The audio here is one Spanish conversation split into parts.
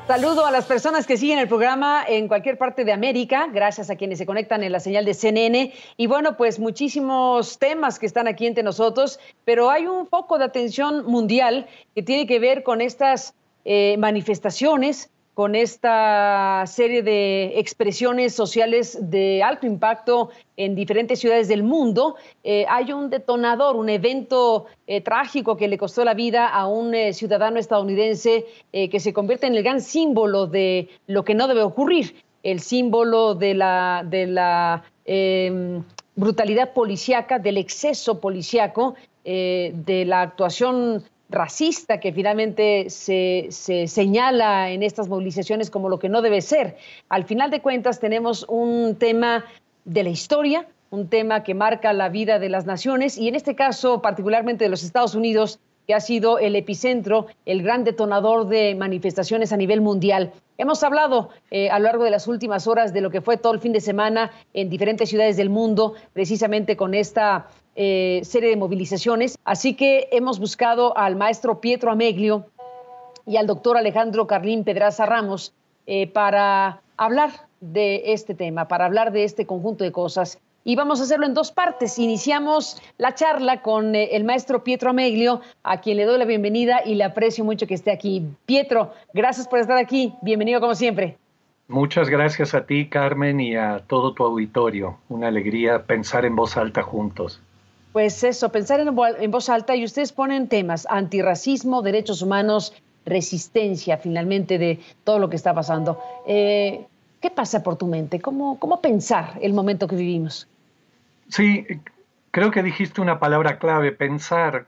Saludo a las personas que siguen el programa en cualquier parte de América, gracias a quienes se conectan en la señal de CNN. Y bueno, pues muchísimos temas que están aquí entre nosotros, pero hay un foco de atención mundial que tiene que ver con estas manifestaciones, con esta serie de expresiones sociales de alto impacto en diferentes ciudades del mundo. Hay un detonador, un evento trágico que le costó la vida a un ciudadano estadounidense que se convierte en el gran símbolo de lo que no debe ocurrir, el símbolo de la brutalidad policíaca, del exceso policíaco, de la actuación racista que finalmente se señala en estas movilizaciones como lo que no debe ser. Al final de cuentas tenemos un tema de la historia, un tema que marca la vida de las naciones y en este caso particularmente de los Estados Unidos, que ha sido el epicentro, el gran detonador de manifestaciones a nivel mundial. Hemos hablado a lo largo de las últimas horas de lo que fue todo el fin de semana en diferentes ciudades del mundo, precisamente con esta serie de movilizaciones. Así que hemos buscado al maestro Pietro Ameglio y al doctor Alejandro Carlín Pedraza Ramos para hablar de este tema, para hablar de este conjunto de cosas. Y vamos a hacerlo en dos partes. Iniciamos la charla con el maestro Pietro Ameglio, a quien le doy la bienvenida y le aprecio mucho que esté aquí. Pietro, gracias por estar aquí. Bienvenido como siempre. Muchas gracias a ti, Carmen, y a todo tu auditorio. Una alegría pensar en voz alta juntos. Pues eso, pensar en voz alta, y ustedes ponen temas: antirracismo, derechos humanos, resistencia, finalmente, de todo lo que está pasando. ¿Qué pasa por tu mente? ¿Cómo pensar el momento que vivimos? Sí, creo que dijiste una palabra clave, pensar.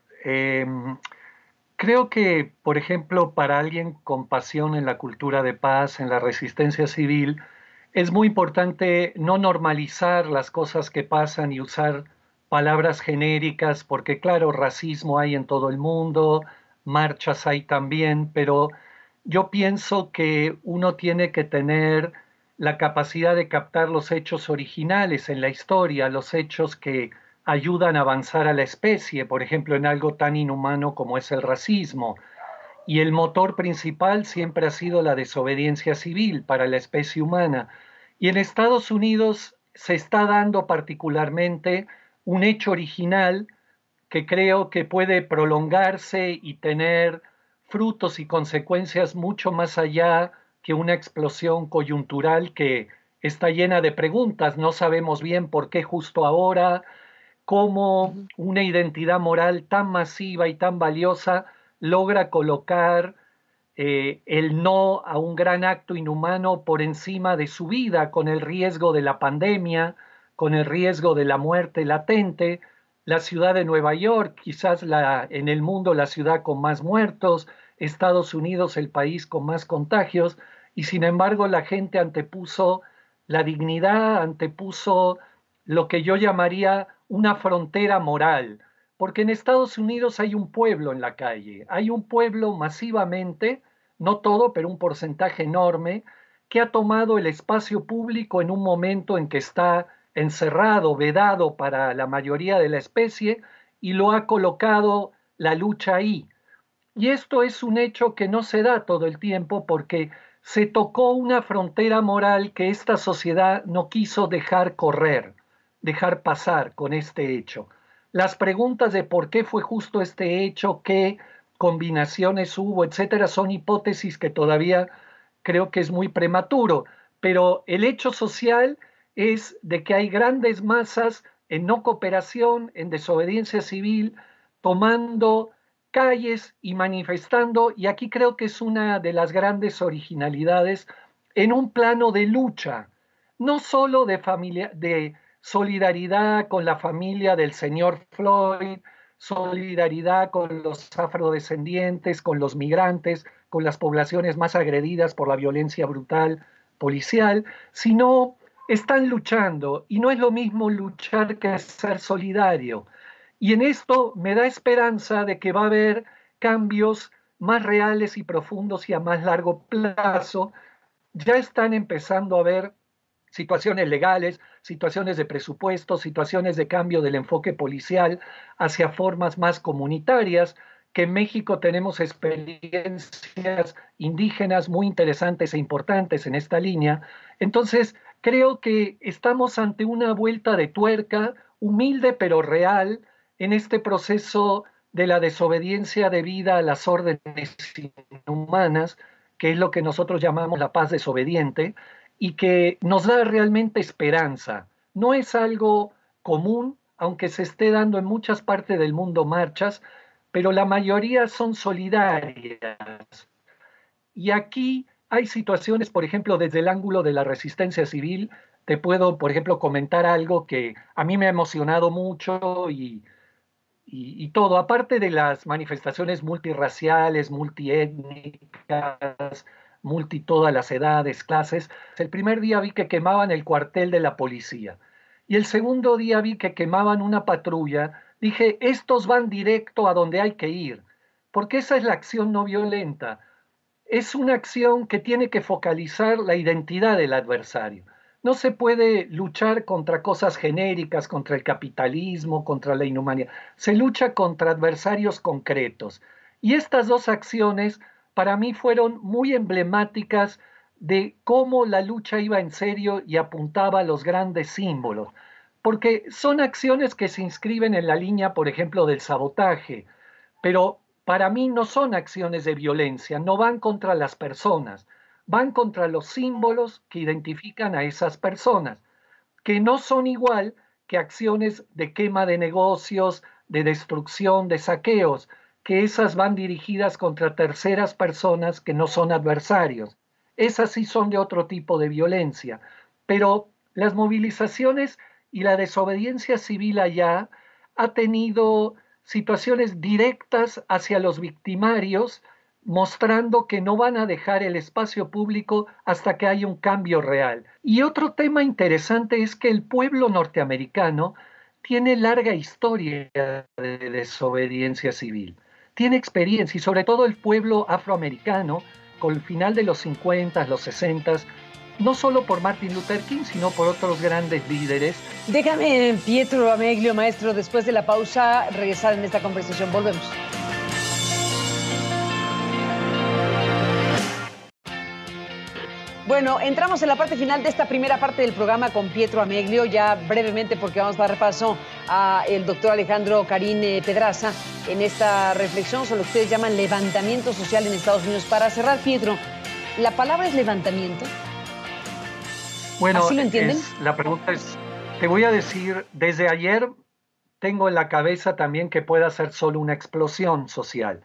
Creo que, por ejemplo, para alguien con pasión en la cultura de paz, en la resistencia civil, es muy importante no normalizar las cosas que pasan y usar palabras genéricas, porque claro, racismo hay en todo el mundo, marchas hay también, pero yo pienso que uno tiene que tener la capacidad de captar los hechos originales en la historia, los hechos que ayudan a avanzar a la especie, por ejemplo, en algo tan inhumano como es el racismo. Y el motor principal siempre ha sido la desobediencia civil para la especie humana. Y en Estados Unidos se está dando particularmente un hecho original que creo que puede prolongarse y tener frutos y consecuencias mucho más allá que una explosión coyuntural que está llena de preguntas. No sabemos bien por qué justo ahora, cómo una identidad moral tan masiva y tan valiosa logra colocar el no a un gran acto inhumano por encima de su vida, con el riesgo de la pandemia, con el riesgo de la muerte latente. La ciudad de Nueva York, quizás en el mundo la ciudad con más muertos, Estados Unidos el país con más contagios, y sin embargo la gente antepuso la dignidad, antepuso lo que yo llamaría una frontera moral, porque en Estados Unidos hay un pueblo en la calle, hay un pueblo masivamente, no todo, pero un porcentaje enorme, que ha tomado el espacio público en un momento en que está encerrado, vedado para la mayoría de la especie, y lo ha colocado la lucha ahí. Y esto es un hecho que no se da todo el tiempo porque se tocó una frontera moral que esta sociedad no quiso dejar correr, dejar pasar con este hecho. Las preguntas de por qué fue justo este hecho, qué combinaciones hubo, etcétera, son hipótesis que todavía creo que es muy prematuro, pero el hecho social es de que hay grandes masas en no cooperación, en desobediencia civil, tomando calles y manifestando, y aquí creo que es una de las grandes originalidades en un plano de lucha, no solo de solidaridad con la familia del señor Floyd, solidaridad con los afrodescendientes, con los migrantes, con las poblaciones más agredidas por la violencia brutal policial, sino están luchando, y no es lo mismo luchar que ser solidario. Y en esto me da esperanza de que va a haber cambios más reales y profundos y a más largo plazo. Ya están empezando a haber situaciones legales, situaciones de presupuesto, situaciones de cambio del enfoque policial hacia formas más comunitarias, que en México tenemos experiencias indígenas muy interesantes e importantes en esta línea. Entonces, creo que estamos ante una vuelta de tuerca, humilde pero real, en este proceso de la desobediencia debida a las órdenes inhumanas, que es lo que nosotros llamamos la paz desobediente, y que nos da realmente esperanza. No es algo común, aunque se esté dando en muchas partes del mundo marchas, pero la mayoría son solidarias. Y aquí hay situaciones, por ejemplo, desde el ángulo de la resistencia civil, te puedo, por ejemplo, comentar algo que a mí me ha emocionado mucho y todo, aparte de las manifestaciones multirraciales, multiétnicas, multi todas las edades, clases, el primer día vi que quemaban el cuartel de la policía y el segundo día vi que quemaban una patrulla. Dije, estos van directo a donde hay que ir, porque esa es la acción no violenta. Es una acción que tiene que focalizar la identidad del adversario. No se puede luchar contra cosas genéricas, contra el capitalismo, contra la inhumanidad. Se lucha contra adversarios concretos. Y estas dos acciones para mí fueron muy emblemáticas de cómo la lucha iba en serio y apuntaba a los grandes símbolos. Porque son acciones que se inscriben en la línea, por ejemplo, del sabotaje, pero para mí no son acciones de violencia, no van contra las personas, van contra los símbolos que identifican a esas personas, que no son igual que acciones de quema de negocios, de destrucción, de saqueos, que esas van dirigidas contra terceras personas que no son adversarios. Esas sí son de otro tipo de violencia, pero las movilizaciones y la desobediencia civil allá ha tenido situaciones directas hacia los victimarios, mostrando que no van a dejar el espacio público hasta que haya un cambio real. Y otro tema interesante es que el pueblo norteamericano tiene larga historia de desobediencia civil, tiene experiencia y sobre todo el pueblo afroamericano, con el final de los 50, los 60, no solo por Martin Luther King, sino por otros grandes líderes. Déjame, Pietro Ameglio, maestro, después de la pausa, regresar en esta conversación. Volvemos. Bueno, entramos en la parte final de esta primera parte del programa con Pietro Ameglio, ya brevemente porque vamos a dar paso al doctor Alejandro Karim Pedraza en esta reflexión sobre lo que ustedes llaman levantamiento social en Estados Unidos. Para cerrar, Pietro, ¿la palabra es levantamiento? Bueno, ¿así lo entienden? la pregunta es, te voy a decir, desde ayer tengo en la cabeza también que pueda ser solo una explosión social.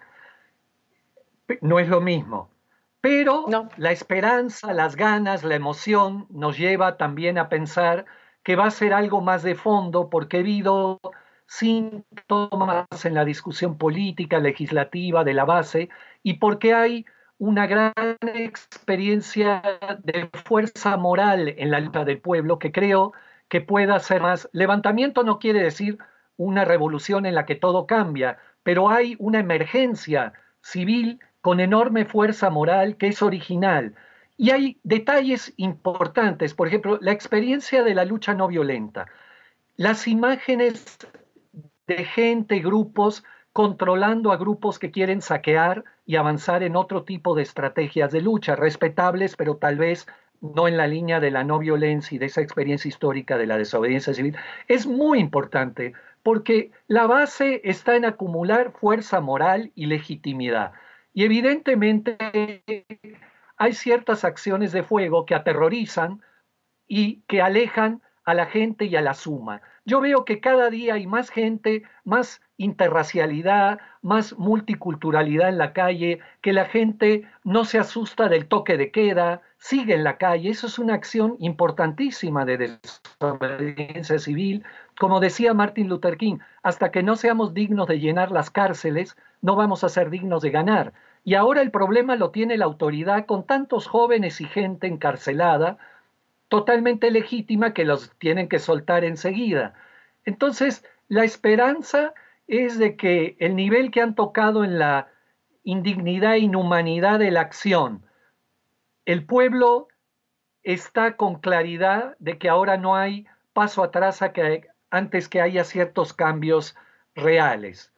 No es lo mismo, pero No. la esperanza, las ganas, la emoción nos lleva también a pensar que va a ser algo más de fondo porque he habido síntomas en la discusión política, legislativa, de la base, y porque hay una gran experiencia de fuerza moral en la lucha del pueblo que creo que pueda ser más. Levantamiento no quiere decir una revolución en la que todo cambia, pero hay una emergencia civil con enorme fuerza moral que es original. Y hay detalles importantes, por ejemplo, la experiencia de la lucha no violenta, las imágenes de gente, grupos, controlando a grupos que quieren saquear y avanzar en otro tipo de estrategias de lucha, respetables, pero tal vez no en la línea de la no violencia y de esa experiencia histórica de la desobediencia civil, es muy importante porque la base está en acumular fuerza moral y legitimidad. Y evidentemente hay ciertas acciones de fuego que aterrorizan y que alejan a la gente y a la suma. Yo veo que cada día hay más gente, más interracialidad, más multiculturalidad en la calle, que la gente no se asusta del toque de queda, sigue en la calle. Eso es una acción importantísima de desobediencia civil. Como decía Martin Luther King, hasta que no seamos dignos de llenar las cárceles, no vamos a ser dignos de ganar. Y ahora el problema lo tiene la autoridad con tantos jóvenes y gente encarcelada, totalmente legítima, que los tienen que soltar enseguida. Entonces, la esperanza es de que el nivel que han tocado en la indignidad e inhumanidad de la acción, el pueblo está con claridad de que ahora no hay paso atrás antes que haya ciertos cambios reales.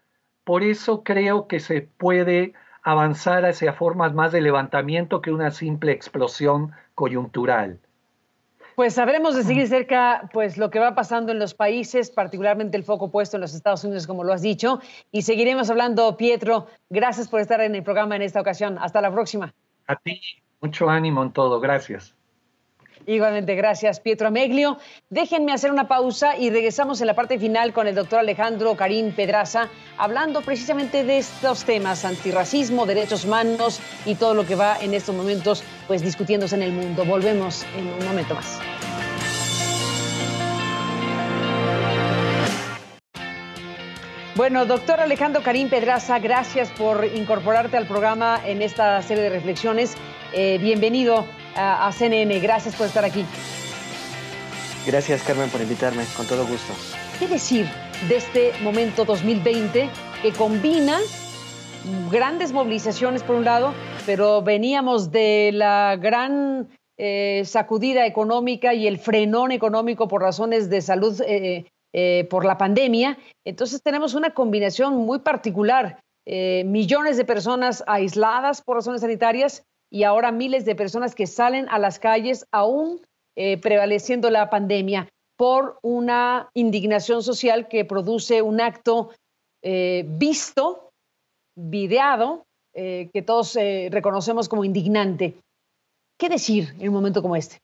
por eso creo que se puede avanzar hacia formas más de levantamiento que una simple explosión coyuntural. Pues sabremos de seguir cerca pues lo que va pasando en los países, particularmente el foco puesto en los Estados Unidos, como lo has dicho, y seguiremos hablando, Pietro. Gracias por estar en el programa en esta ocasión. Hasta la próxima. A ti, mucho ánimo en todo. Gracias. Igualmente, gracias, Pietro Ameglio. Déjenme hacer una pausa y regresamos en la parte final con el doctor Alejandro Karim Pedraza, hablando precisamente de estos temas, antirracismo, derechos humanos y todo lo que va en estos momentos pues discutiéndose en el mundo. Volvemos en un momento más. Bueno, doctor Alejandro Karim Pedraza, gracias por incorporarte al programa en esta serie de reflexiones. Bienvenido a CNN, gracias por estar aquí. Gracias, Carmen, por invitarme, con todo gusto. ¿Qué decir de este momento 2020 que combina grandes movilizaciones por un lado, pero veníamos de la gran sacudida económica y el frenón económico por razones de salud por la pandemia? Entonces tenemos una combinación muy particular, millones de personas aisladas por razones sanitarias y ahora miles de personas que salen a las calles aún prevaleciendo la pandemia por una indignación social que produce un acto visto, videado, que todos reconocemos como indignante. ¿Qué decir en un momento como este?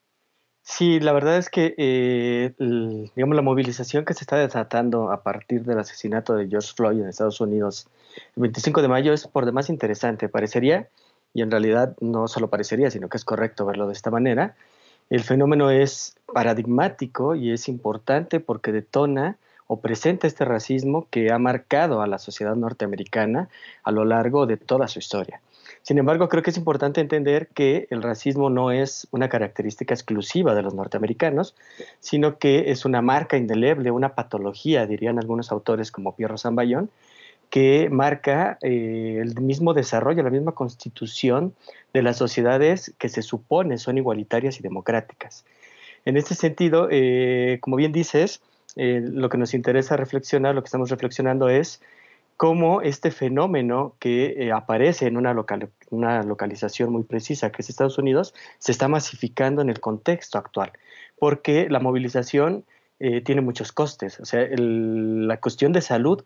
Sí, la verdad es que, digamos, la movilización que se está desatando a partir del asesinato de George Floyd en Estados Unidos el 25 de mayo es por demás interesante. Parecería, y en realidad no solo parecería, sino que es correcto verlo de esta manera, el fenómeno es paradigmático y es importante porque detona o presenta este racismo que ha marcado a la sociedad norteamericana a lo largo de toda su historia. Sin embargo, creo que es importante entender que el racismo no es una característica exclusiva de los norteamericanos, sino que es una marca indeleble, una patología, dirían algunos autores como Pierro Sambayón, que marca el mismo desarrollo, la misma constitución de las sociedades que se supone son igualitarias y democráticas. En este sentido, como bien dices, lo que nos interesa reflexionar, lo que estamos reflexionando es cómo este fenómeno que aparece en una localización muy precisa, que es Estados Unidos, se está masificando en el contexto actual, porque la movilización tiene muchos costes. O sea, la cuestión de salud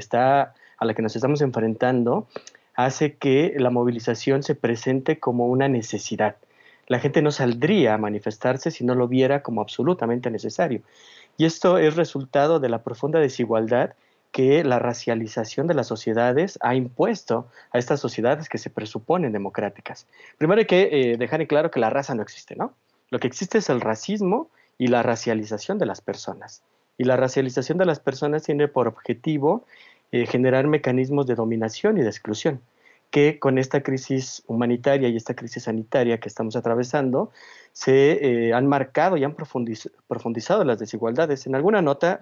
a la que nos estamos enfrentando hace que la movilización se presente como una necesidad. La gente no saldría a manifestarse si no lo viera como absolutamente necesario. Y esto es resultado de la profunda desigualdad que la racialización de las sociedades ha impuesto a estas sociedades que se presuponen democráticas. Primero hay que dejar en claro que la raza no existe, ¿no? Lo que existe es el racismo y la racialización de las personas. Y la racialización de las personas tiene por objetivo generar mecanismos de dominación y de exclusión, que con esta crisis humanitaria y esta crisis sanitaria que estamos atravesando, se han marcado y han profundizado las desigualdades. En alguna nota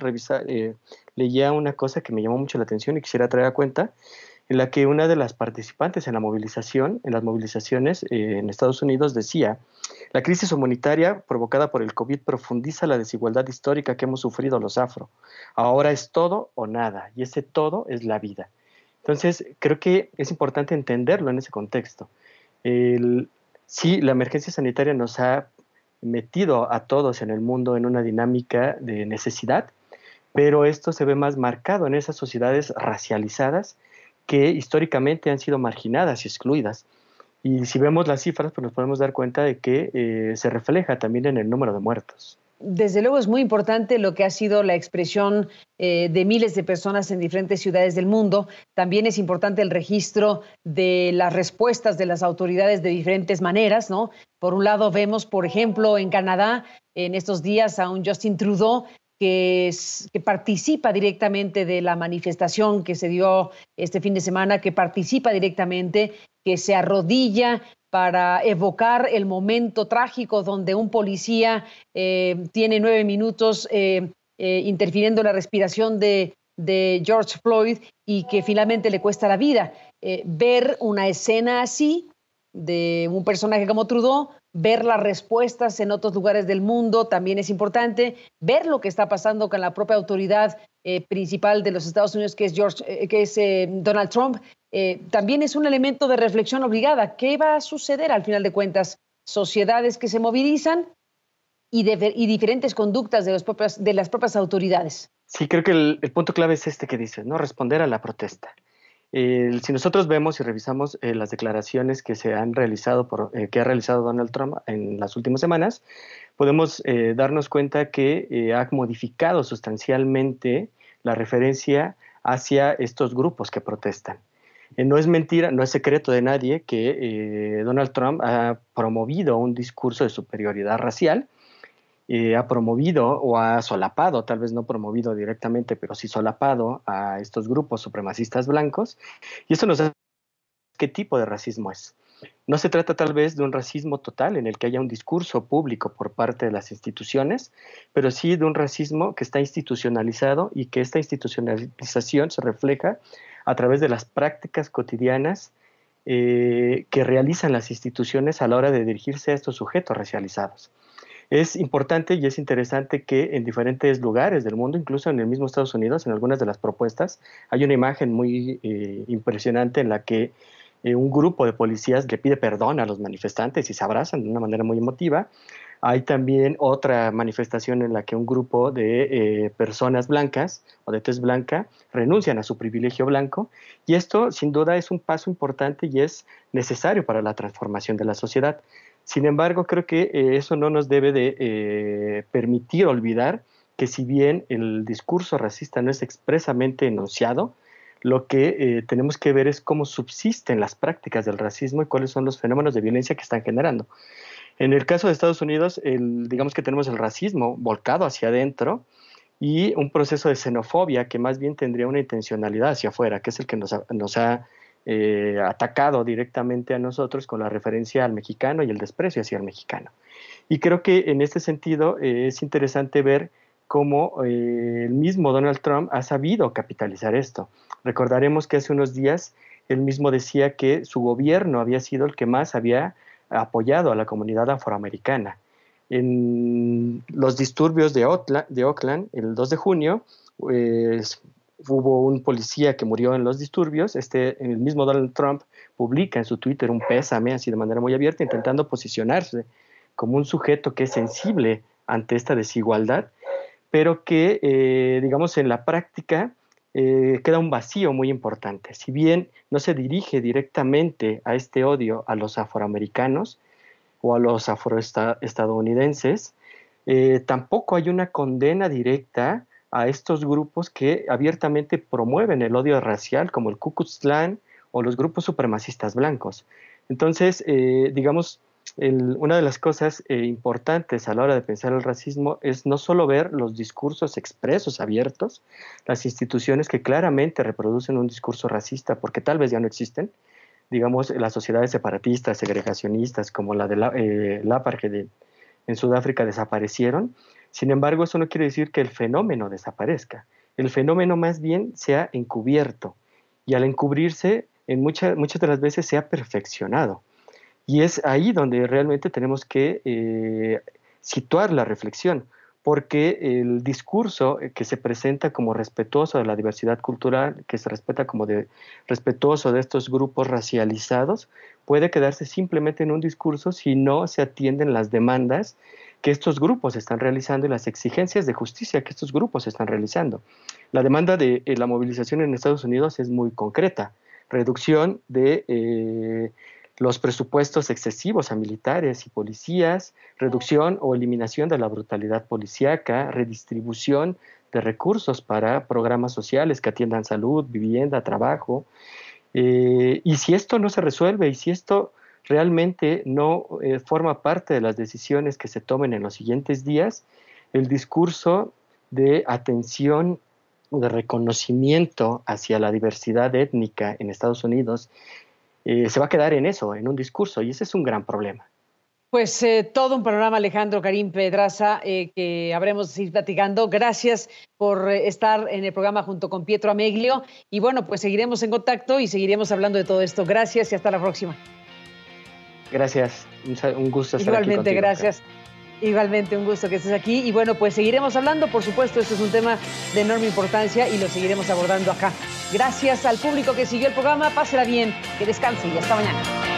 leía una cosa que me llamó mucho la atención y quisiera traer a cuenta, en la que una de las participantes en las movilizaciones en Estados Unidos decía: la crisis humanitaria provocada por el COVID profundiza la desigualdad histórica que hemos sufrido los afro. Ahora es todo o nada, y ese todo es la vida. Entonces, creo que es importante entenderlo en ese contexto. Sí, la emergencia sanitaria nos ha metido a todos en el mundo en una dinámica de necesidad, pero esto se ve más marcado en esas sociedades racializadas que históricamente han sido marginadas y excluidas. Y si vemos las cifras, pues nos podemos dar cuenta de que se refleja también en el número de muertos. Desde luego es muy importante lo que ha sido la expresión de miles de personas en diferentes ciudades del mundo. También es importante el registro de las respuestas de las autoridades de diferentes maneras, ¿no? Por un lado vemos, por ejemplo, en Canadá, en estos días a un Justin Trudeau que participa directamente de la manifestación que se dio este fin de semana, que participa directamente, que se arrodilla para evocar el momento trágico donde un policía tiene 9 minutos interfiriendo en la respiración de George Floyd y que finalmente le cuesta la vida. Ver una escena así de un personaje como Trudeau, ver las respuestas en otros lugares del mundo también es importante, ver lo que está pasando con la propia autoridad principal de los Estados Unidos, que es Donald Trump, también es un elemento de reflexión obligada. ¿Qué va a suceder al final de cuentas? Sociedades que se movilizan y diferentes conductas de las propias autoridades. Sí, creo que el punto clave es este que dices, ¿no? Responder a la protesta. Si nosotros vemos y revisamos las declaraciones que se han realizado que ha realizado Donald Trump en las últimas semanas, podemos darnos cuenta que ha modificado sustancialmente la referencia hacia estos grupos que protestan. No es mentira, no es secreto de nadie que Donald Trump ha promovido un discurso de superioridad racial, ha promovido o ha solapado, tal vez no promovido directamente, pero sí solapado a estos grupos supremacistas blancos, y esto nos da qué tipo de racismo es. No se trata tal vez de un racismo total en el que haya un discurso público por parte de las instituciones, pero sí de un racismo que está institucionalizado y que esta institucionalización se refleja a través de las prácticas cotidianas que realizan las instituciones a la hora de dirigirse a estos sujetos racializados. Es importante y es interesante que en diferentes lugares del mundo, incluso en el mismo Estados Unidos, en algunas de las propuestas, hay una imagen muy impresionante en la que un grupo de policías le pide perdón a los manifestantes y se abrazan de una manera muy emotiva. Hay también otra manifestación en la que un grupo de personas blancas o de tez blanca renuncian a su privilegio blanco, y esto sin duda es un paso importante y es necesario para la transformación de la sociedad. Sin embargo, creo que eso no nos debe de permitir olvidar que si bien el discurso racista no es expresamente enunciado, lo que tenemos que ver es cómo subsisten las prácticas del racismo y cuáles son los fenómenos de violencia que están generando. En el caso de Estados Unidos, digamos que tenemos el racismo volcado hacia adentro y un proceso de xenofobia que más bien tendría una intencionalidad hacia afuera, que es el que nos ha atacado directamente a nosotros con la referencia al mexicano y el desprecio hacia el mexicano. Y creo que en este sentido es interesante ver cómo el mismo Donald Trump ha sabido capitalizar esto. Recordaremos que hace unos días él mismo decía que su gobierno había sido el que más había apoyado a la comunidad afroamericana. En los disturbios de Oakland, el 2 de junio, hubo un policía que murió en los disturbios. El mismo Donald Trump publica en su Twitter un pésame, así de manera muy abierta, intentando posicionarse como un sujeto que es sensible ante esta desigualdad, pero que, digamos, en la práctica queda un vacío muy importante. Si bien no se dirige directamente a este odio a los afroamericanos o a los afroestadounidenses, tampoco hay una condena directa a estos grupos que abiertamente promueven el odio racial, como el Ku Klux Klan o los grupos supremacistas blancos. Entonces, digamos, una de las cosas importantes a la hora de pensar el racismo es no solo ver los discursos expresos abiertos, las instituciones que claramente reproducen un discurso racista, porque tal vez ya no existen, digamos, las sociedades separatistas, segregacionistas, como la de LAPAR, que en Sudáfrica desaparecieron. Sin embargo, eso no quiere decir que el fenómeno desaparezca. El fenómeno más bien se ha encubierto, y al encubrirse, muchas de las veces se ha perfeccionado. Y es ahí donde realmente tenemos que situar la reflexión, porque el discurso que se presenta como respetuoso de la diversidad cultural, que se respeta como respetuoso de estos grupos racializados, puede quedarse simplemente en un discurso si no se atienden las demandas que estos grupos están realizando y las exigencias de justicia que estos grupos están realizando. La demanda de la movilización en Estados Unidos es muy concreta: reducción de los presupuestos excesivos a militares y policías, reducción o eliminación de la brutalidad policíaca, redistribución de recursos para programas sociales que atiendan salud, vivienda, trabajo. Y si esto no se resuelve, y si esto realmente no forma parte de las decisiones que se tomen en los siguientes días, el discurso de atención, de reconocimiento hacia la diversidad étnica en Estados Unidos se va a quedar en eso, en un discurso, y ese es un gran problema. Pues todo un programa, Alejandro Karim Pedraza, que habremos de ir platicando. Gracias por estar en el programa junto con Pietro Ameglio. Y bueno, pues seguiremos en contacto y seguiremos hablando de todo esto. Gracias y hasta la próxima. Gracias, un gusto estar aquí contigo. Igualmente, gracias. Igualmente, un gusto que estés aquí. Y bueno, pues seguiremos hablando, por supuesto, esto es un tema de enorme importancia y lo seguiremos abordando acá. Gracias al público que siguió el programa, pásela bien, que descanse y hasta mañana.